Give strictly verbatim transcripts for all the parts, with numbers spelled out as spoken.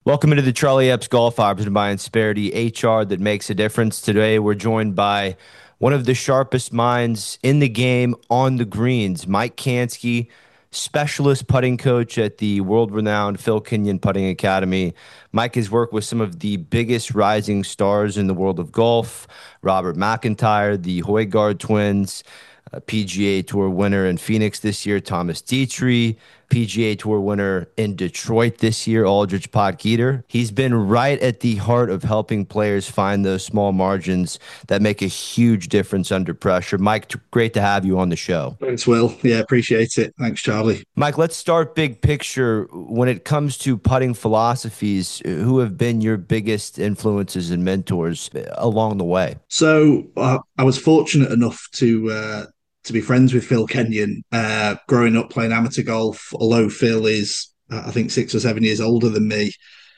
Welcome into the Charlie Epps Golf Hour presented by Insperity H R that makes a difference. Today we're joined by one of the sharpest minds in the game on the greens, Mike Kansky, specialist putting coach at the world-renowned Phil Kenyon Putting Academy. Mike has worked with some of the biggest rising stars in the world of golf, Robert McIntyre, the Højgaard twins, uh, P G A Tour winner in Phoenix this year, Thomas Dietrich, P G A Tour winner in Detroit this year, Aldrich Potgieter. He's been right at the heart of helping players find those small margins that make a huge difference under pressure. Mike, t- great to have you on the show. Thanks, Will. Yeah, appreciate it. Thanks, Charlie. Mike, let's start big picture. When it comes to putting philosophies, who have been your biggest influences and mentors along the way? So uh, I was fortunate enough to uh, to be friends with Phil Kenyon uh, growing up playing amateur golf. Although Phil is, uh, I think, six or seven years older than me,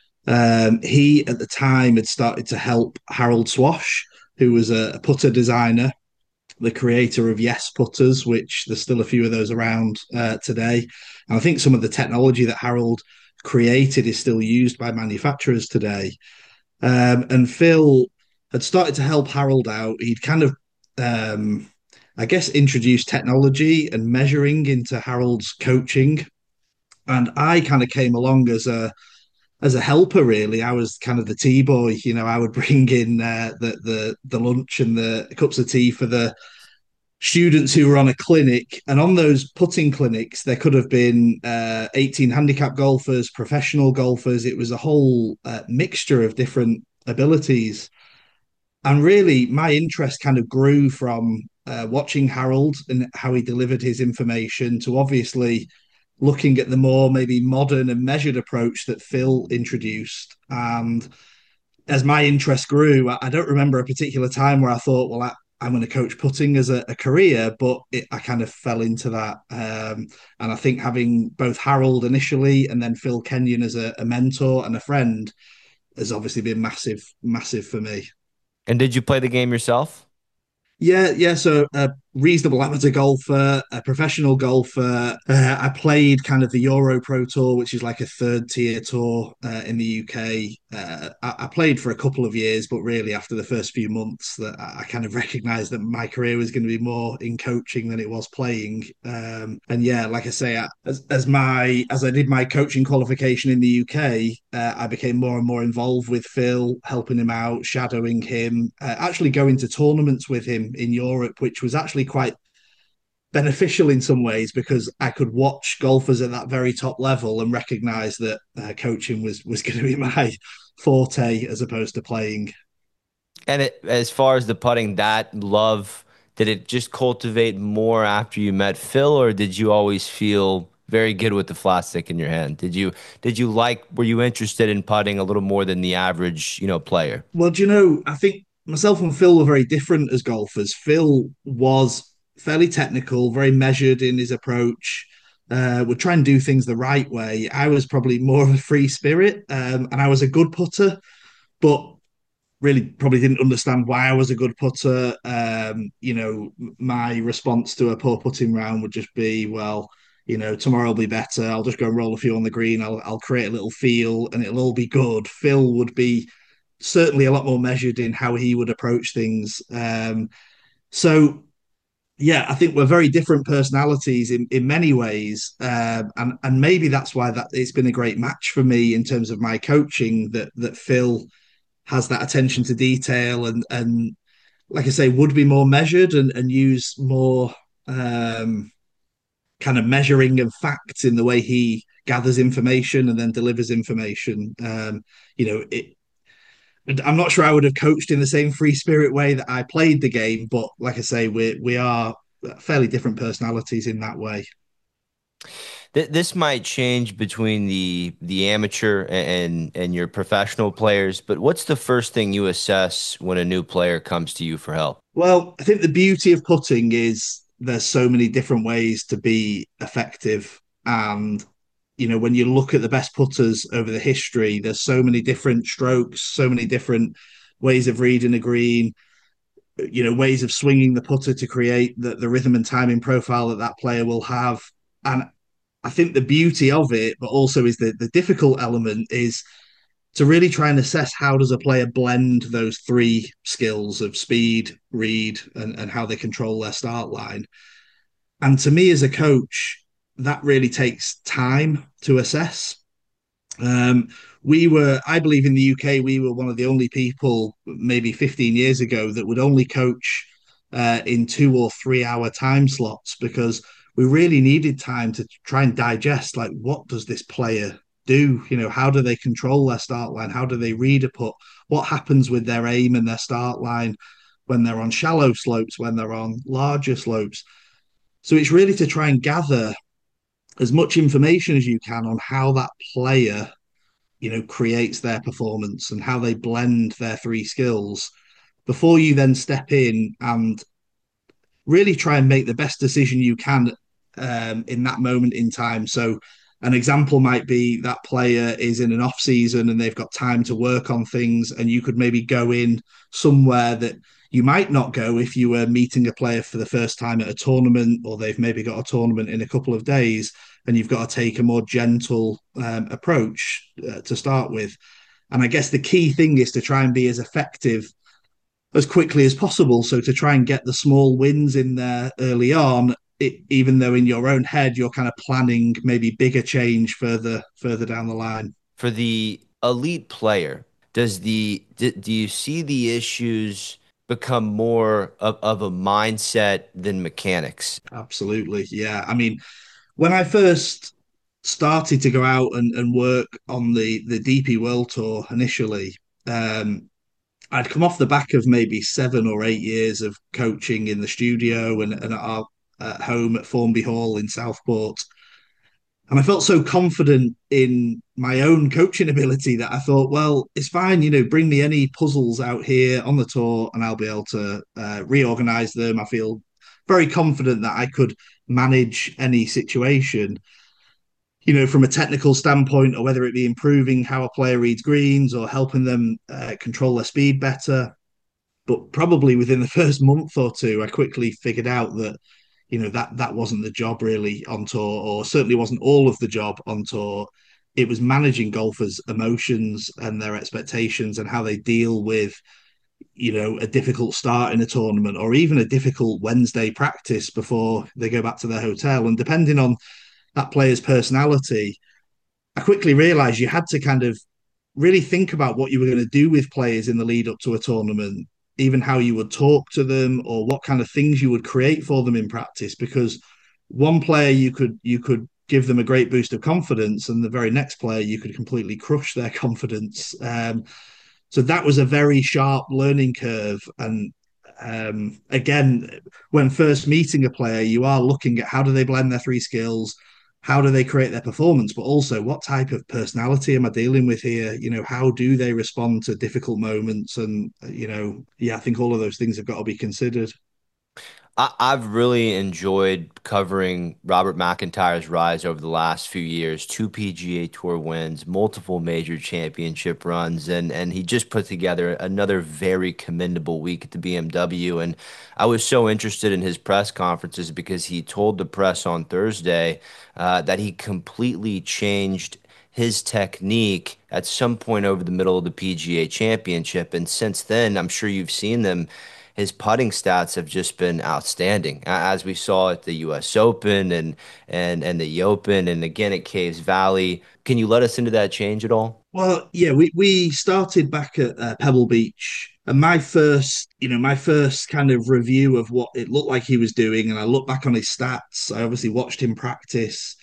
um, he at the time had started to help Harold Swash, who was a, a putter designer, the creator of Yes Putters, which there's still a few of those around uh, today. And I think some of the technology that Harold created is still used by manufacturers today. Um, and Phil had started to help Harold out. He'd kind of, um, I guess, introduced technology and measuring into Harold's coaching. And I kind of came along as a as a helper. Really, I was kind of the tea boy. You know, I would bring in uh, the the the lunch and the cups of tea for the students who were on a clinic. And on those putting clinics, there could have been uh, eighteen handicap golfers, professional golfers. It was a whole uh, mixture of different abilities. And really, my interest kind of grew from uh, watching Harold and how he delivered his information to obviously looking at the more maybe modern and measured approach that Phil introduced. And as my interest grew, I don't remember a particular time where I thought, well, I, I'm going to coach putting as a, a career, but it, I kind of fell into that. Um, and I think having both Harold initially and then Phil Kenyon as a, a mentor and a friend has obviously been massive, massive for me. And did you play the game yourself? Yeah, yeah. So a reasonable amateur golfer, a professional golfer. Uh, I played kind of the Euro Pro Tour, which is like a third tier tour uh, in the U K. Uh, I, I played for a couple of years, but really after the first few months, that I, I kind of recognised that my career was going to be more in coaching than it was playing. Um, and yeah, like I say, I, as as my as I did my coaching qualification in the U K, uh, I became more and more involved with Phil, helping him out, shadowing him, uh, actually going to tournaments with him in Europe, which was actually quite beneficial in some ways because I could watch golfers at that very top level and recognize that uh, coaching was was going to be my forte as opposed to playing. And it, as far as the putting, that love, did it just cultivate more after you met Phil, or did you always feel very good with the flat stick in your hand? Did you did you like, were you interested in putting a little more than the average, you know, player? Well, do you know, I think myself and Phil were very different as golfers. Phil was fairly technical, very measured in his approach, uh, would try and do things the right way. I was probably more of a free spirit, um, and I was a good putter, but really probably didn't understand why I was a good putter. Um, you know, my response to a poor putting round would just be, well, you know, tomorrow will be better. I'll just go and roll a few on the green. I'll I'll create a little feel and it'll all be good. Phil would be certainly a lot more measured in how he would approach things. Um, so yeah, I think we're very different personalities in, in many ways, um, and and maybe that's why that it's been a great match for me in terms of my coaching. That that Phil has that attention to detail and and like I say, would be more measured and and use more um, kind of measuring of facts in the way he gathers information and then delivers information. Um, you know, it, I'm not sure I would have coached in the same free spirit way that I played the game, but like I say, we we are fairly different personalities in that way. Th this might change between the the amateur and and your professional players, but what's the first thing you assess when a new player comes to you for help? Well, I think the beauty of putting is there's so many different ways to be effective, and you know when you look at the best putters over the history, there's so many different strokes, so many different ways of reading a green, you know, ways of swinging the putter to create the, the rhythm and timing profile that that player will have. And I think the beauty of it, but also is the, the difficult element is to really try and assess how does a player blend those three skills of speed, read, and, and how they control their start line. And to me as a coach, that really takes time to assess. Um, we were, I believe, in the U K, we were one of the only people, maybe fifteen years ago, that would only coach uh, in two or three hour time slots because we really needed time to try and digest, like, what does this player do? You know, how do they control their start line? How do they read a putt? What happens with their aim and their start line when they're on shallow slopes, when they're on larger slopes? So it's really to try and gather as much information as you can on how that player, you know, creates their performance and how they blend their three skills before you then step in and really try and make the best decision you can um, in that moment in time. So, an example might be that player is in an off season and they've got time to work on things, and you could maybe go in somewhere that you might not go if you were meeting a player for the first time at a tournament, or they've maybe got a tournament in a couple of days, and you've got to take a more gentle um, approach uh, to start with. And I guess the key thing is to try and be as effective as quickly as possible. So to try and get the small wins in there early on, it, even though in your own head you're kind of planning maybe bigger change further further down the line. For the elite player, does the do, do you see the issues become more of, of a mindset than mechanics? Absolutely, yeah. I mean, when I first started to go out and, and work on the the D P World Tour initially, um, I'd come off the back of maybe seven or eight years of coaching in the studio and, and at our at home at Formby Hall in Southport. And I felt so confident in my own coaching ability that I thought, well, it's fine, you know, bring me any puzzles out here on the tour and I'll be able to uh, reorganize them. I feel very confident that I could manage any situation, you know, from a technical standpoint, or whether it be improving how a player reads greens or helping them uh, control their speed better. But probably within the first month or two, I quickly figured out that, you know, that that wasn't the job really on tour, or certainly wasn't all of the job on tour. It was managing golfers' emotions and their expectations and how they deal with, you know, a difficult start in a tournament or even a difficult Wednesday practice before they go back to their hotel. And depending on that player's personality, I quickly realized you had to kind of really think about what you were going to do with players in the lead up to a tournament, even how you would talk to them or what kind of things you would create for them in practice. Because one player you could you could give them a great boost of confidence, and the very next player you could completely crush their confidence. Um, so that was a very sharp learning curve. And um, again, when first meeting a player, you are looking at how do they blend their three skills, how do they create their performance, but also what type of personality am I dealing with here? You know, how do they respond to difficult moments? And, you know, yeah, I think all of those things have got to be considered. I, I've really enjoyed covering Robert McIntyre's rise over the last few years. Two P G A Tour wins, multiple major championship runs, and and he just put together another very commendable week at the B M W. And I was so interested in his press conferences because he told the press on Thursday uh, that he completely changed his technique at some point over the middle of the P G A Championship. And since then, I'm sure you've seen them, his putting stats have just been outstanding, as we saw at the U S Open and and and the Open, and again at Caves Valley. Can you let us into that change at all? Well, yeah, we, we started back at uh, Pebble Beach. And my first, you know, my first kind of review of what it looked like he was doing, and I look back on his stats. I obviously watched him practice.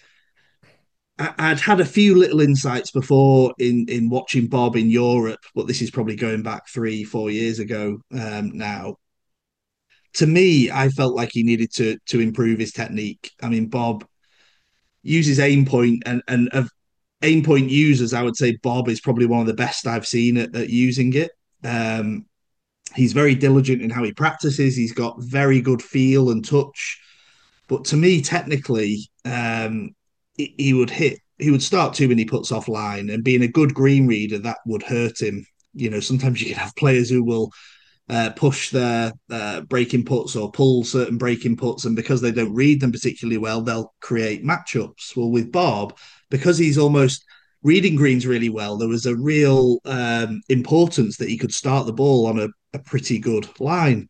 I, would had a few little insights before in in watching Bob in Europe, but this is probably going back three, four years ago um, now. To me, I felt like he needed to to improve his technique. I mean, Bob uses aim point, and and of aim point users, I would say Bob is probably one of the best I've seen at, at using it. Um, he's very diligent in how he practices. He's got very good feel and touch. But to me, technically, um, he, he would hit. He would start too many puts offline, and being a good green reader, that would hurt him. You know, sometimes you can have players who will uh, push their uh, breaking puts or pull certain breaking puts, and because they don't read them particularly well, they'll create matchups. Well, with Bob, because he's almost reading greens really well. There was a real um, importance that he could start the ball on a, a pretty good line.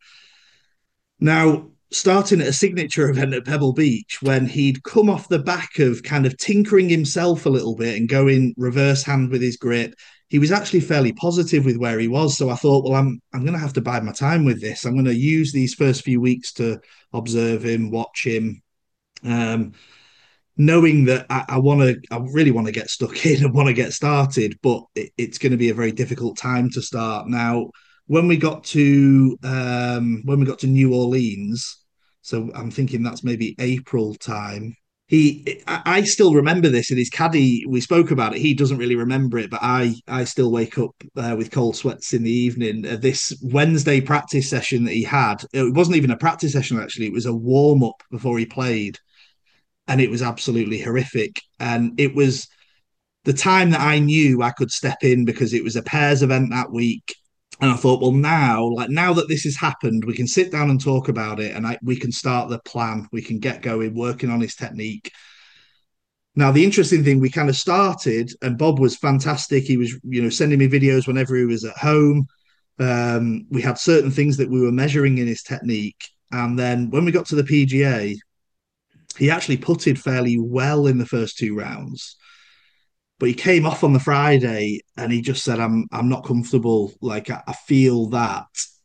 Now, starting at a signature event at Pebble Beach, when he'd come off the back of kind of tinkering himself a little bit and going reverse hand with his grip, he was actually fairly positive with where he was. So I thought, well, I'm I'm going to have to bide my time with this. I'm going to use these first few weeks to observe him, watch him, um, knowing that I, I want to, I really want to get stuck in and want to get started, but it, it's going to be a very difficult time to start. Now, when we got to um, when we got to New Orleans, so I'm thinking that's maybe April time. He, I, I still remember this, and his caddy. We spoke about it. He doesn't really remember it, but I, I still wake up uh, with cold sweats in the evening. Uh, this Wednesday practice session that he had, it wasn't even a practice session actually. It was a warm up before he played, and it was absolutely horrific. And it was the time that I knew I could step in because it was a pairs event that week. And I thought, well, now, like now that this has happened, we can sit down and talk about it, and I, we can start the plan. We can get going, working on his technique. Now, the interesting thing, we kind of started, and Bob was fantastic. He was, you know, sending me videos whenever he was at home. Um, we had certain things that we were measuring in his technique, and then when we got to the P G A, he actually putted fairly well in the first two rounds, but he came off on the Friday and he just said, "I'm I'm not comfortable. Like I, I feel that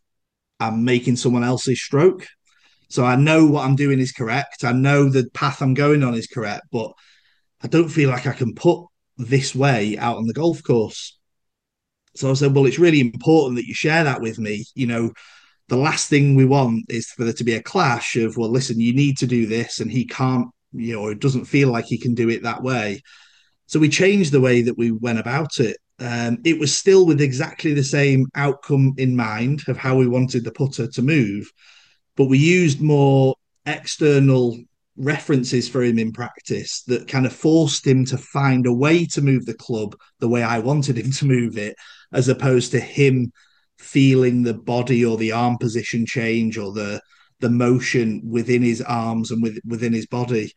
I'm making someone else's stroke. So I know what I'm doing is correct. I know the path I'm going on is correct, but I don't feel like I can put this way out on the golf course." So I said, "Well, it's really important that you share that with me. You know, the last thing we want is for there to be a clash of, well, listen, you need to do this, and he can't, you know, it doesn't feel like he can do it that way." So we changed the way that we went about it. Um, it was still with exactly the same outcome in mind of how we wanted the putter to move, but we used more external references for him in practice that kind of forced him to find a way to move the club the way I wanted him to move it, as opposed to him feeling the body or the arm position change or the the motion within his arms and with, within his body.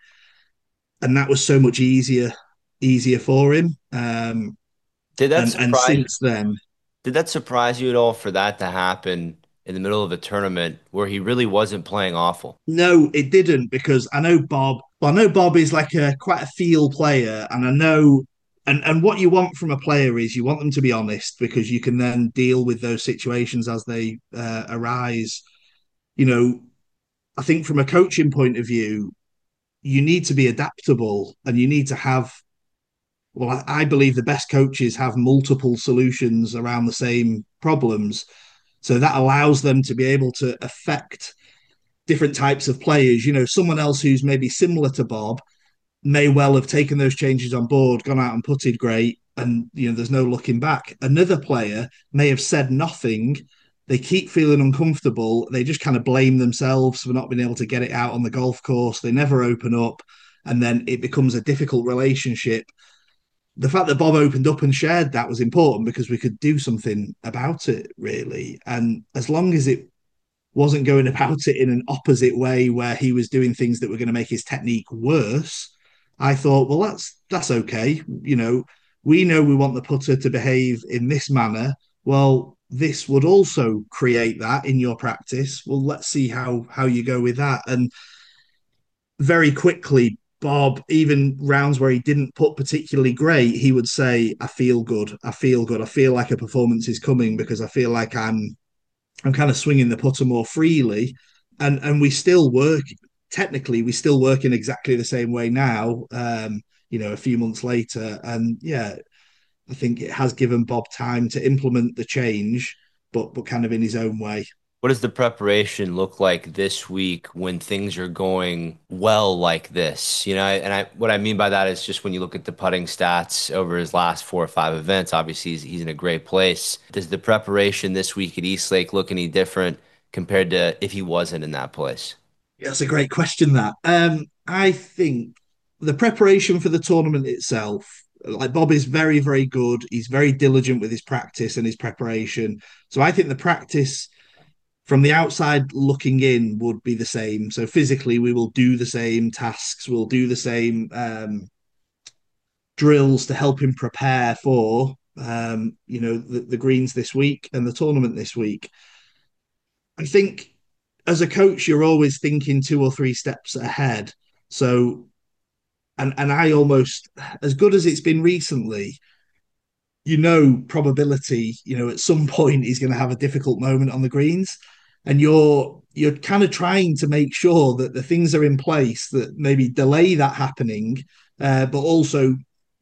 And that was so much easier easier for him. Um, Did that and and surprise since then, did that surprise you at all for that to happen in the middle of a tournament where he really wasn't playing awful? no, it didn't, because I know Bob. Well, I know Bob is like a quite a feel player, and I know. And, and what you want from a player is you want them to be honest, because you can then deal with those situations as they uh, arise. You know, I think from a coaching point of view, you need to be adaptable and you need to have, well, I, I believe the best coaches have multiple solutions around the same problems. So that allows them to be able to affect different types of players. You know, someone else who's maybe similar to Bob may well have taken those changes on board, gone out and putted great, and you know, there's no looking back. Another player may have said nothing. They keep feeling uncomfortable. They just kind of blame themselves for not being able to get it out on the golf course. They never open up, and then it becomes a difficult relationship. The fact that Bob opened up and shared that was important because we could do something about it, really. And as long as it wasn't going about it in an opposite way where he was doing things that were going to make his technique worse, I thought, well, that's that's okay. You know, we know we want the putter to behave in this manner. Well, this would also create that in your practice. Well, let's see how how you go with that. And very quickly, Bob, even rounds where he didn't put particularly great, he would say, "I feel good. I feel good. I feel like a performance is coming because I feel like I'm I'm kind of swinging the putter more freely." And and we still work, technically we still work in exactly the same way now, um, you know, a few months later. And yeah, I think it has given Bob time to implement the change, but but kind of in his own way. What does the preparation look like this week when things are going well like this? You know, and I what I mean by that is just when you look at the putting stats over his last four or five events, obviously he's, he's in a great place. Does the preparation this week at East Lake look any different compared to if he wasn't in that place? Yeah, that's a great question. That um, I think the preparation for the tournament itself, like Bob is very, very good. He's very diligent with his practice and his preparation. So I think the practice from the outside looking in would be the same. So physically, we will do the same tasks. We'll do the same um, drills to help him prepare for um, you know the, the greens this week and the tournament this week. I think as a coach, you're always thinking two or three steps ahead. So, and and I almost, as good as it's been recently, you know, probability, you know, at some point he's going to have a difficult moment on the greens, and you're you're kind of trying to make sure that the things are in place that maybe delay that happening, uh, but also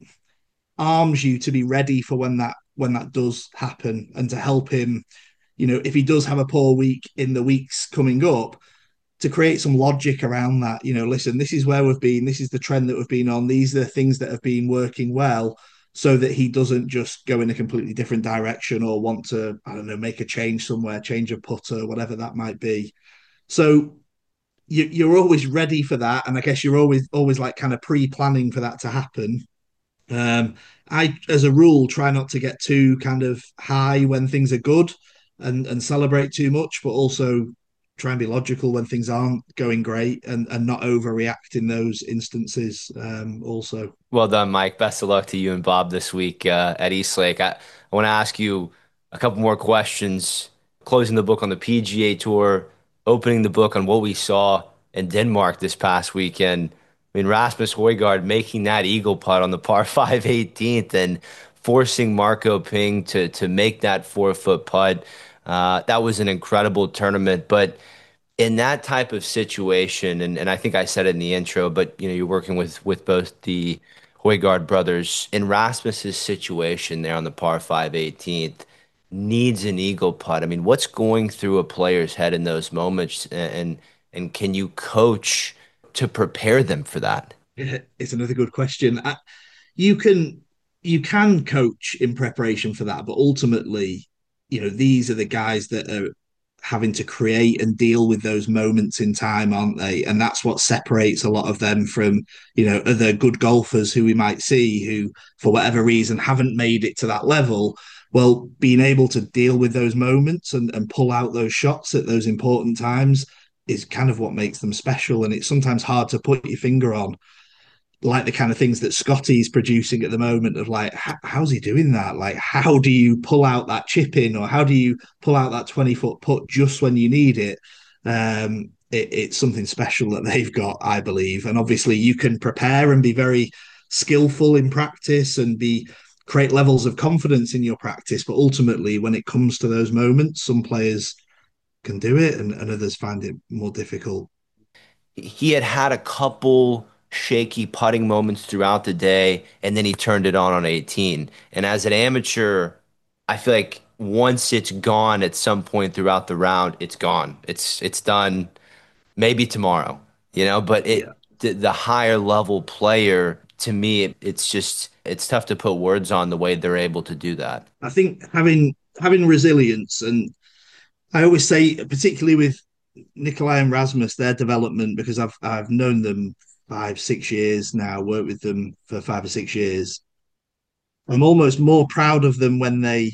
arms you to be ready for when that when that does happen, and to help him, you know, if he does have a poor week in the weeks coming up, to create some logic around that. You know, listen, this is where we've been, this is the trend that we've been on, these are the things that have been working well, so that he doesn't just go in a completely different direction or want to, I don't know, make a change somewhere, change a putter, whatever that might be. So you, you're always ready for that, and I guess you're always always like kind of pre-planning for that to happen. um, I, as a rule, try not to get too kind of high when things are good, and and celebrate too much, but also try and be logical when things aren't going great, and and not overreact in those instances. Um, also, Well done, Mike. Best of luck to you and Bob this week uh, at Eastlake. I, I want to ask you a couple more questions. Closing the book on the P G A Tour, opening the book on what we saw in Denmark this past weekend. I mean, Rasmus Højgaard making that eagle putt on the par five eighteenth and forcing Marco Ping to to make that four foot putt. Uh, that was an incredible tournament, but in that type of situation, and, and I think I said it in the intro, but you know, you're working with with both the Højgaard brothers. In Rasmus's situation there on the par five eighteenth, needs an eagle putt. I mean, what's going through a player's head in those moments, and and can you coach to prepare them for that? it's another good question. I, you can you can coach in preparation for that, but ultimately, you know, these are the guys that are having to create and deal with those moments in time, aren't they? And that's what separates a lot of them from, you know, other good golfers who we might see who, for whatever reason, haven't made it to that level. Well, being able to deal with those moments, and, and pull out those shots at those important times, is kind of what makes them special. And it's sometimes hard to put your finger on, like the kind of things that Scotty's producing at the moment, of like, how's he doing that? Like, how do you pull out that chip in, or how do you pull out that twenty foot putt just when you need it? Um, it, it's something special that they've got, I believe. And obviously, you can prepare and be very skillful in practice, and be create levels of confidence in your practice. But ultimately, when it comes to those moments, some players can do it, and, and others find it more difficult. He had had a couple shaky putting moments throughout the day, and then he turned it on on eighteen. And as an amateur, I feel like once it's gone at some point throughout the round, it's gone. It's it's done. Maybe tomorrow, you know. But it Yeah. the, the higher level player, to me, it, it's just it's tough to put words on the way they're able to do that. I think having having resilience, and I always say, particularly with Nikolai and Rasmus, their development, because I've I've known them five, six years now, worked with them for five or six years. I'm almost more proud of them when they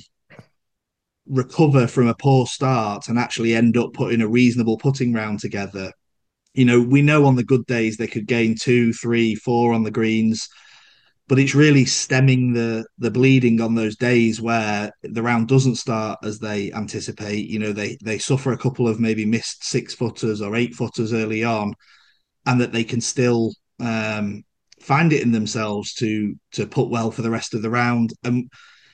recover from a poor start and actually end up putting a reasonable putting round together. You know, we know on the good days they could gain two, three, four on the greens, but it's really stemming the the bleeding on those days where the round doesn't start as they anticipate. You know, they they suffer a couple of maybe missed six footers or eight footers early on, and that they can still um, find it in themselves to to put well for the rest of the round. And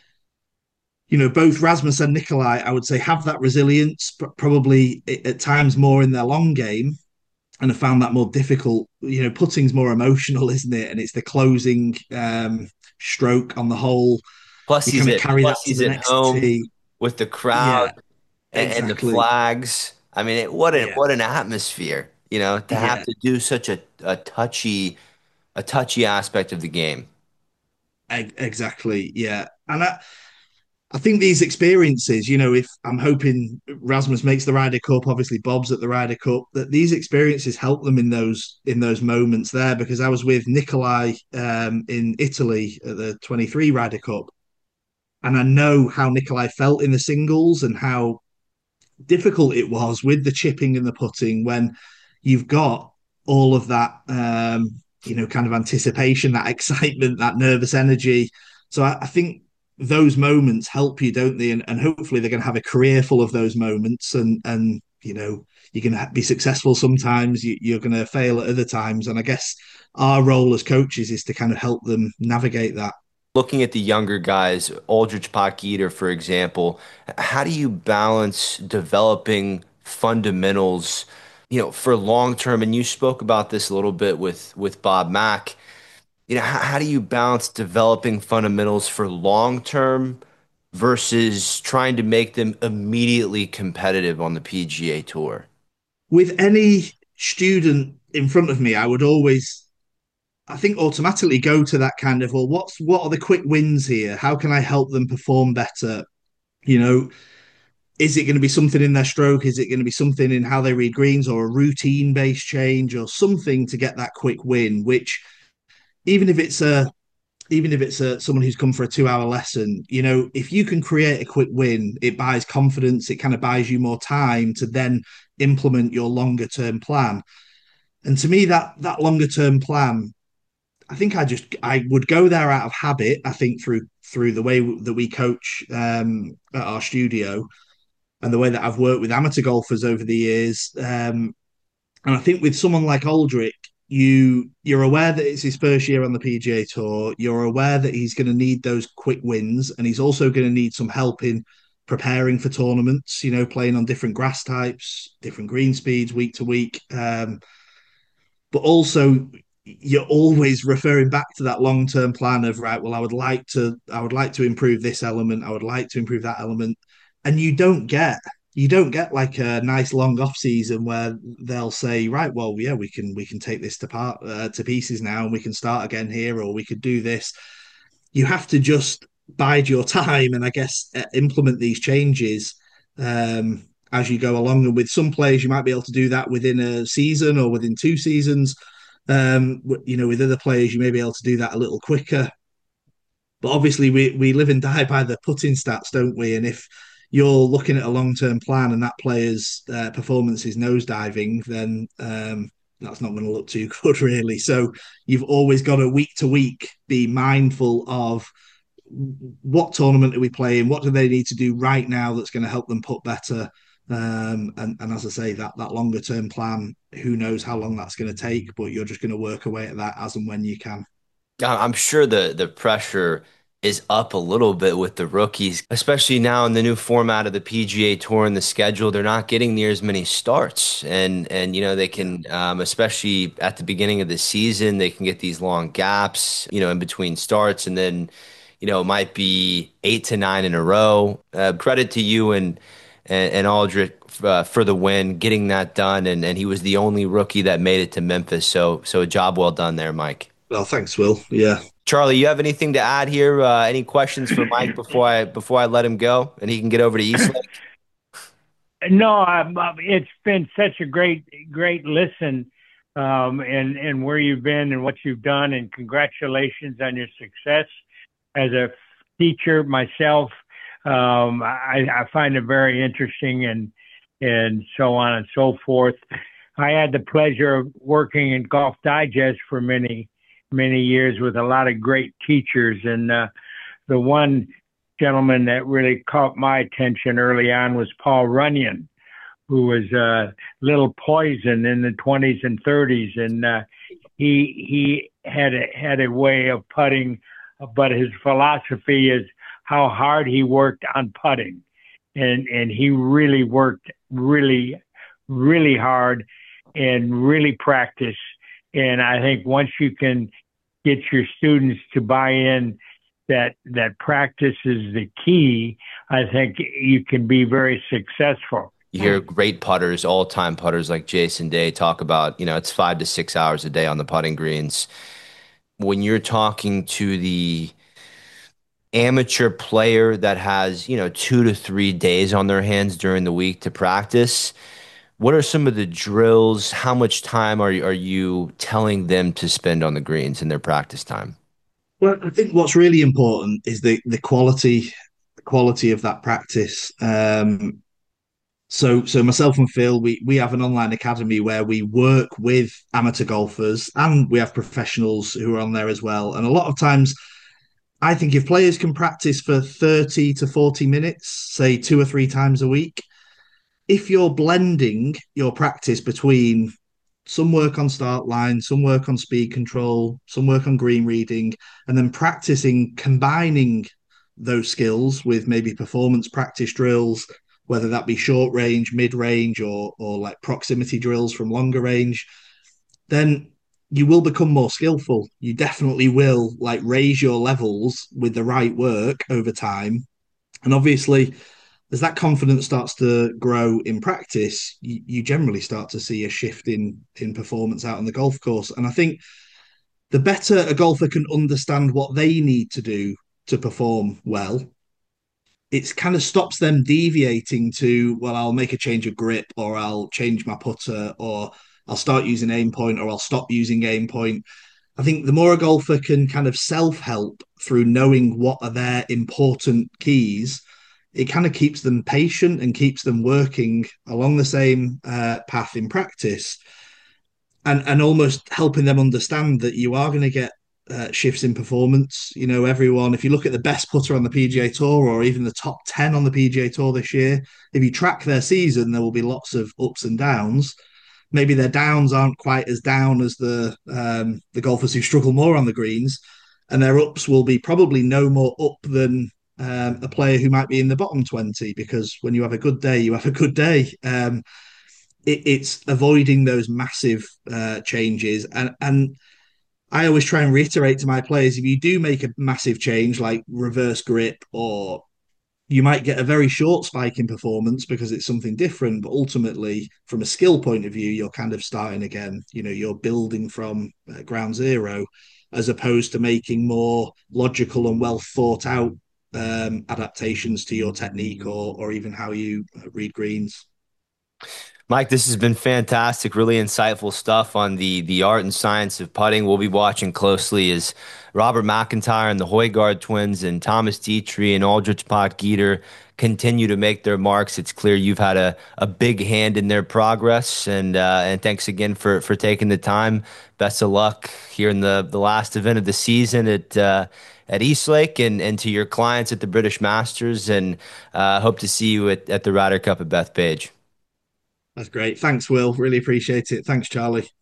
you know, both Rasmus and Nikolai, I would say, have that resilience, but probably at times more in their long game, and I found that more difficult. You know, putting's more emotional, isn't it? And it's the closing um, stroke on the hole. Plus, You he's kind of at carry that plus to he's the at next home tee. with the crowd Yeah, and, and the exactly. flags. I mean, it, what an Yeah, what an atmosphere, you know, to have yeah, to do such a, a touchy a touchy aspect of the game. e- exactly. Yeah, and I, I think these experiences, you know, if I'm hoping Rasmus makes the Ryder Cup, obviously Bob's at the Ryder Cup, that these experiences help them in those in those moments there. Because I was with Nikolai um, in Italy at the twenty-three Ryder Cup, and I know how Nikolai felt in the singles, and how difficult it was with the chipping and the putting when you've got all of that. Um, you know, kind of anticipation, that excitement, that nervous energy. So I, I think those moments help you, don't they? And, and hopefully they're going to have a career full of those moments. And and you know, you're going to be successful sometimes. You, you're going to fail at other times. And I guess our role as coaches is to kind of help them navigate that. Looking at the younger guys, Aldrich Potgieter, for example, how do you balance developing fundamentals, you know, for long term? And you spoke about this a little bit with with Bob Mack. You know, how, how do you balance developing fundamentals for long term versus trying to make them immediately competitive on the P G A Tour? With any student in front of me, I would always, I think, automatically go to that kind of, well, what's what are the quick wins here? How can I help them perform better? You know, is it going to be something in their stroke? Is it going to be something in how they read greens, or a routine based change, or something to get that quick win? Which, even if it's a even if it's a, someone who's come for a two hour lesson, you know, if you can create a quick win, it buys confidence. It kind of buys you more time to then implement your longer term plan. And to me, that that longer term plan, I think I just I would go there out of habit. I think through through the way that we coach um, at our studio and the way that I've worked with amateur golfers over the years. Um, and I think with someone like Aldrich, you you're aware that it's his first year on the P G A Tour. You're aware that he's going to need those quick wins, and he's also going to need some help in preparing for tournaments. You know, playing on different grass types, different green speeds week to week. Um, but also you're always referring back to that long-term plan of, right, well, I would like to I would like to improve this element, I would like to improve that element. And you don't get you don't get like a nice long off season where they'll say, right, well, yeah, we can we can take this to part uh, to pieces now, and we can start again here, or we could do this. You have to just bide your time, and I guess uh, implement these changes um as you go along. And with some players you might be able to do that within a season or within two seasons. Um, you know, with other players, you may be able to do that a little quicker. But obviously, we we live and die by the putting stats, don't we? And if you're looking at a long term plan and that player's uh, performance is nosediving, then um, that's not going to look too good, really. So you've always got to week to week be mindful of what tournament are we playing, what do they need to do right now that's going to help them put better. Um, and, and as I say, that that longer term plan, who knows how long that's going to take, but you're just going to work away at that as and when you can. I- I'm sure the the pressure is up a little bit with the rookies, especially now in the new format of the P G A Tour and the schedule. They're not getting near as many starts, and and you know they Yeah. can, um, especially at the beginning of the season, they can get these long gaps, you know, in between starts, and then, you know, it might be eight to nine in a row. Uh, credit to you and and, and Aldrich uh, for the win, getting that done, and and he was the only rookie that made it to Memphis. So so a job well done there, Mike. Well, thanks, Will. Yeah. Charlie, you have anything to add here? Uh, any questions for Mike before I before I let him go and he can get over to Eastlake? No, I, it's been such a great, great listen, um, and and where you've been and what you've done, and congratulations on your success as a teacher myself. Um, I, I find it very interesting, and and so on and so forth. I had the pleasure of working in Golf Digest for many, many years with a lot of great teachers, and uh, the one gentleman that really caught my attention early on was Paul Runyon, who was a little poison in the twenties and thirties, and uh, he he had a, had a way of putting, but his philosophy is how hard he worked on putting, and and he really worked really really hard and really practice. And I think once you can get your students to buy in that that practice is the key, I think you can be very successful. You hear great putters, all-time putters like Jason Day talk about, you know, it's five to six hours a day on the putting greens. When you're talking to the amateur player that has, you know, two to three days on their hands during the week to practice, what are some of the drills? How much time are you, are you telling them to spend on the greens in their practice time? Well, I think what's really important is the the quality the quality of that practice. Um, So, so myself and Phil, we we have an online academy where we work with amateur golfers, and we have professionals who are on there as well. And a lot of times, I think if players can practice for thirty to forty minutes, say two or three times a week, if you're blending your practice between some work on start line, some work on speed control, some work on green reading, and then practicing combining those skills with maybe performance practice drills, whether that be short range, mid range, or or like proximity drills from longer range, then you will become more skillful. You definitely will like raise your levels with the right work over time. And obviously, as that confidence starts to grow in practice, you, you generally start to see a shift in in performance out on the golf course. And I think the better a golfer can understand what they need to do to perform well, it kind of stops them deviating to, well, I'll make a change of grip, or I'll change my putter, or I'll start using aim point, or I'll stop using aim point. I think the more a golfer can kind of self help through knowing what are their important keys, it kind of keeps them patient and keeps them working along the same uh, path in practice, and and almost helping them understand that you are going to get uh, shifts in performance. You know, everyone, if you look at the best putter on the P G A Tour, or even the top ten on the P G A Tour this year, if you track their season, there will be lots of ups and downs. Maybe their downs aren't quite as down as the um, the golfers who struggle more on the greens, and their ups will be probably no more up than um, a player who might be in the bottom twenty, because when you have a good day, you have a good day. Um, it, it's avoiding those massive uh, changes. And, and I always try and reiterate to my players, if you do make a massive change like reverse grip, or you might get a very short spike in performance because it's something different, but ultimately from a skill point of view, you're kind of starting again. You know, you're building from uh, ground zero, as opposed to making more logical and well thought out um, adaptations to your technique, or or even how you uh, read greens. Mike, this has been fantastic, really insightful stuff on the the art and science of putting. We'll be watching closely as Robert McIntyre and the Højgaard twins and Thomas Dietrich and Aldrich Potgieter continue to make their marks. It's clear you've had a, a big hand in their progress, and uh, and thanks again for for taking the time. Best of luck here in the the last event of the season at uh, at Eastlake, and and to your clients at the British Masters, and uh, hope to see you at, at the Ryder Cup at Bethpage. That's great. Thanks, Will. Really appreciate it. Thanks, Charlie.